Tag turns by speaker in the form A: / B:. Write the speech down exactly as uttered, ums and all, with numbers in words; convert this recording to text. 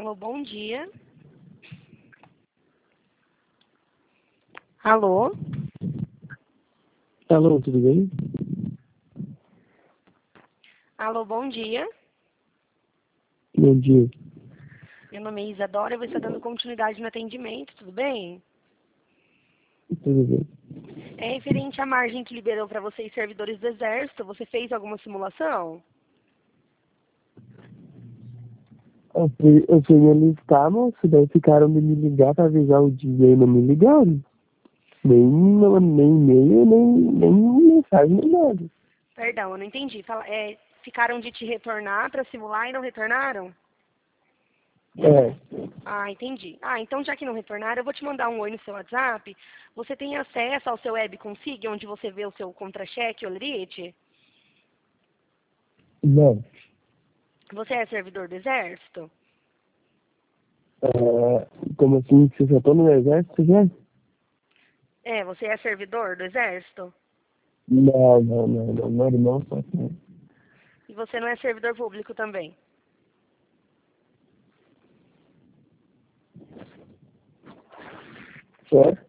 A: Alô, bom dia. Alô?
B: Alô, tudo bem?
A: Alô, bom dia.
B: Bom dia.
A: Meu nome é Isadora, eu vou estar dando continuidade no atendimento, tudo bem?
B: Tudo bem.
A: É referente à margem que liberou para vocês servidores do Exército, você fez alguma simulação?
B: Eu fui, eu fui me alistar, moço, daí ficaram de me ligar pra avisar o dia e não me ligaram. Nem, não- nem e-mail, nem, nem mensagem, nem nada.
A: Perdão, eu não entendi. Fala, é, ficaram de te retornar para simular e não retornaram?
B: É,
A: Ah, entendi. Ah, então já que não retornaram, eu vou te mandar um oi no seu WhatsApp. Você tem acesso ao seu web config, onde você vê o seu contra-cheque, o lerite?
B: não.
A: Você é servidor do Exército?
B: É, como assim, você já tô no exército já?
A: É, você é servidor do Exército?
B: Não, não, não, não, meu irmão só que...
A: E você não é servidor público também?
B: Só?